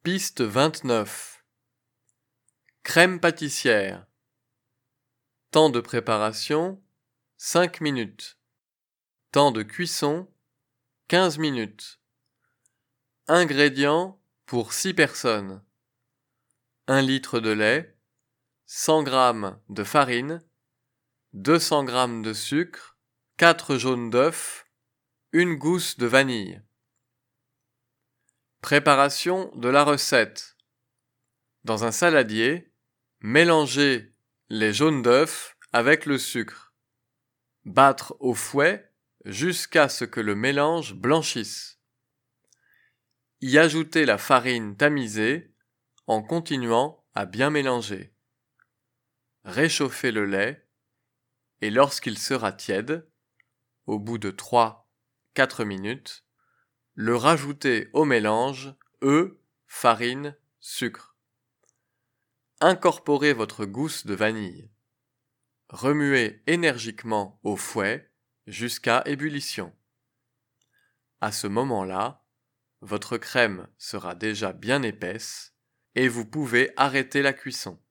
Piste 29. Crème pâtissière. Temps de préparation 5 minutes. Temps de cuisson 15 minutes. Ingrédients pour 6 personnes. 1 litre de lait, 100 g de farine, 200 g de sucre, 4 jaunes d'œufs, 1 gousse de vanille. Préparation de la recette. Dans un saladier, mélangez les jaunes d'œufs avec le sucre. Battre au fouet jusqu'à ce que le mélange blanchisse. Y ajouter la farine tamisée en continuant à bien mélanger. Réchauffer le lait et lorsqu'il sera tiède, au bout de 3-4 minutes, le rajouter au mélange œufs, farine, sucre. Incorporez votre gousse de vanille. Remuez énergiquement au fouet jusqu'à ébullition. À ce moment-là, votre crème sera déjà bien épaisse et vous pouvez arrêter la cuisson.